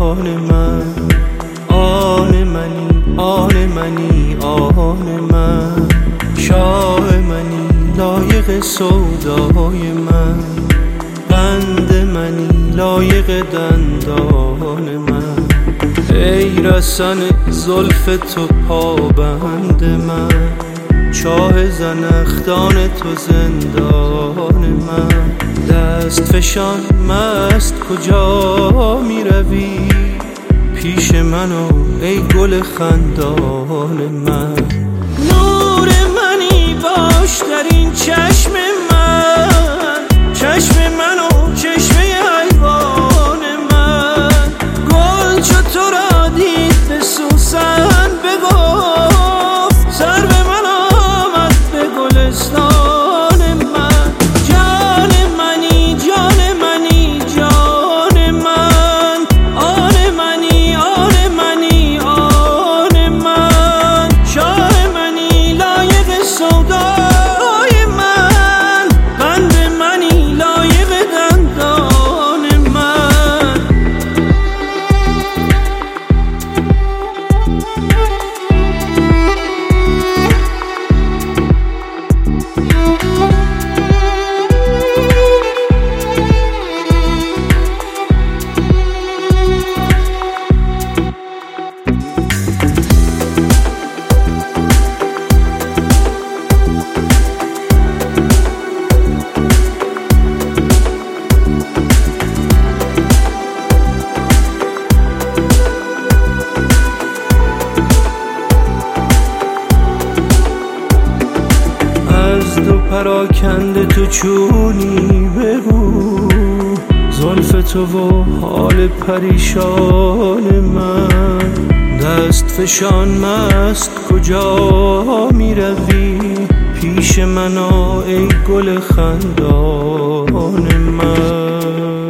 من، آن منی، آن منی، آن من، شاه منی، لایق سودای من، بند منی، لایق دندان من، ای رسن زلف تو پابند من، چاه زنخدان تو زندان من، دست فشان مست کجا می روی، پیش منو ای گل خندان من، نور منی باش در این چشم من، چشم منو چشمه حیوان من، گل چو تو را دید به سوسن بگفت، سر به من آمد به گلستان من، جان منی، جان منی، جان من، آن منی، آن منی، آن من، شاه منی، لایق سودای من، بند منی، لایق دندان من. از دو پراکنده تو چونی بگو، زلف تو و حال پریشان من، دست فشان مست کجا می روی، پیش من آ ای گل خندان من.